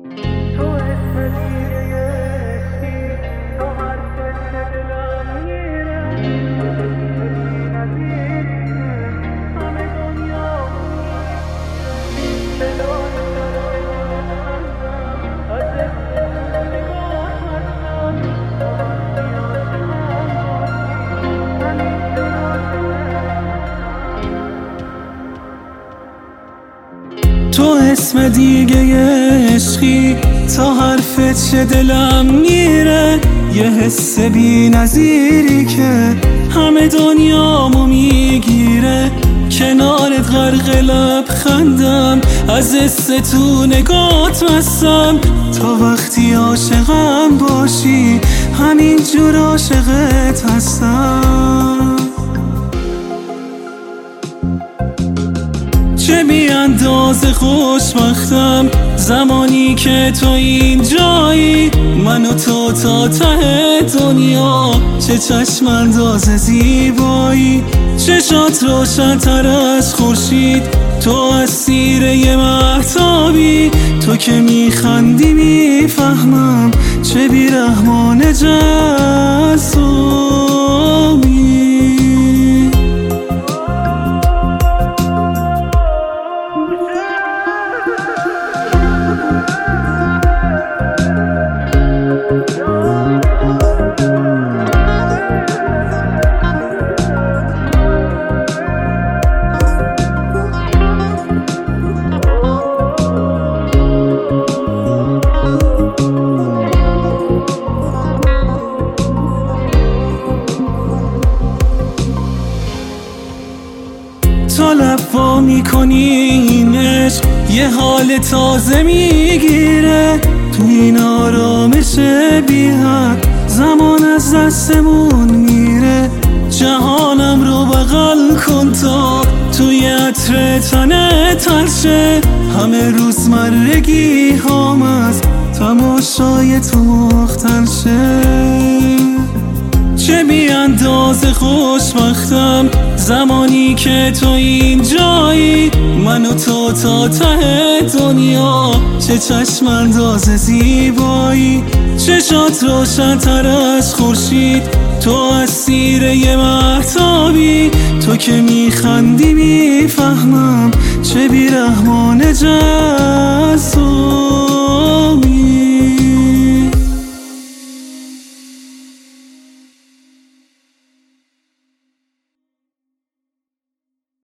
تو اسم دیگه عشقی، تو حرفت که دلم میره، نظیری که همه دنیا صدای سرای بلندم، از اسم نگاه هستم، تو وقتی عاشقم باشی همیشه عاشقت. تو اسم دیگه عشقی، تا حرفت چه دلم میره، یه حس بی نظیری که همه دنیامو میگیره، کنارت غرق لبخندم، از حس تو نگات مستم، تا وقتی عاشقم باشی همینجور عاشقت هستم. چه بی اندازه خوشبختم زمانی که تو اینجایی، من و تو تا ته دنیا، چه چشم انداز زیبایی، چشات روشن‌تر از خورشید، تو اسیر یه مهتابی، تو که میخندی میفهمم چه بیرحمانه جذابی. تا لبا میکنی این عشق یه حال تازه میگیره، تو این آرامش بی حد زمان از دستمون میره، جهانم رو بغل کن تا توی عطر تنت ترشه، همه روزمرگی هام از تماشای تو مختل شه. چه بی اندازه خوشبختم زمانی که تو اینجایی، من و تو تا ته دنیا، چه چشم انداز زیبایی، چشات روشن‌تر از خورشید، تو اسیر یه مهتابی، تو که میخندی میفهمم چه بیرحمانه